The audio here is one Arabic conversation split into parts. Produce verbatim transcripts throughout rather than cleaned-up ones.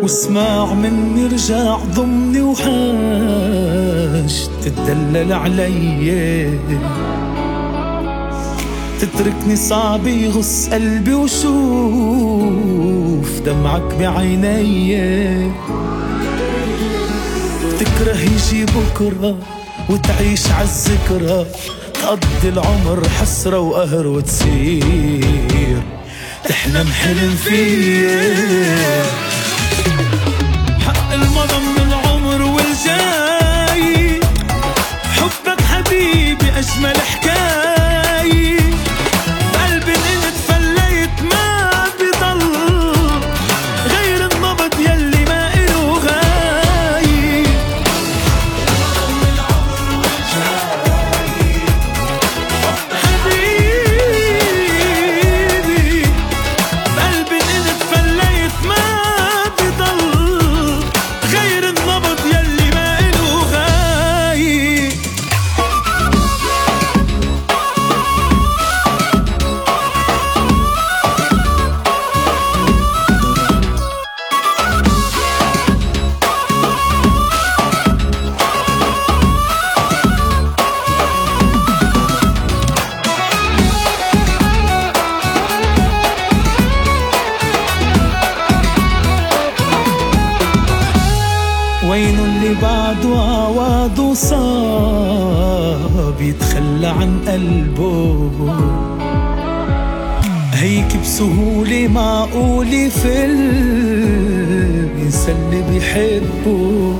واسمع مني رجع ضمني وحاج تتدلل علي، تتركني صعب يغص قلبي وشوف دمعك بعيني. تكره يجي بكرة وتعيش عالذكرى، تقضي العمر حسرة وقهر وتصير تحلم حلم فيه. حق المضى من العمر والجاي، حبك حبيبي أجمل حكاية، قلبي اللي تفليت ما بضل غير النبض يلي ما إله غاية. حبيبي قلبي اللي تفليت ما بضل غير النبض يلي ما إله غاية. وين اللي بعده عواضه صاب يتخلى عن قلبه، هيك بسهولة معقول يفل ينسى اللي بيحبه،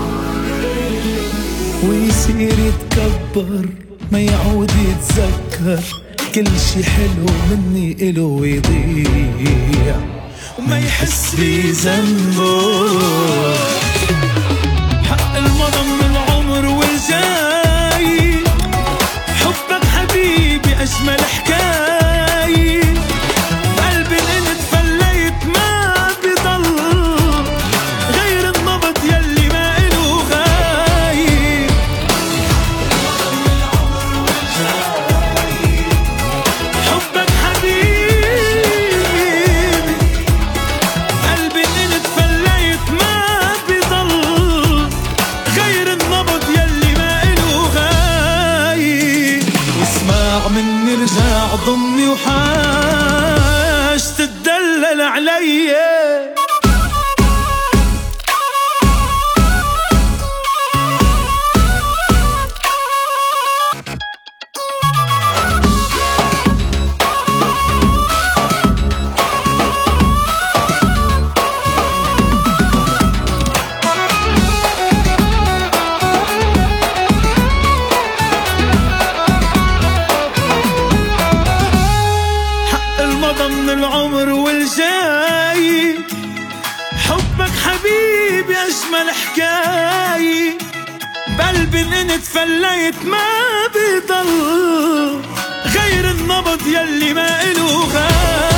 ويصير يتكبر ما يعود يتذكر كل شي حلو مني إله ويضيع وما يحس بذنبه. حق المضى من العمر والجاي، حبك حبيبي أجمل حكاية، قلبي اللي تفليت ما بضل غير النبض يلي ما إله غاية. حبك حبيبي قلبي اللي تفليت ما بضل غير النبض يلي ما إله غاية. واسمع مني رجع ضمني وحاج تتدلل علي. من العمر والجاي، حبك حبيبي أجمل حكاية، بقلبي إن تفليت ما بضل غير النبض يلي ما إله غاية.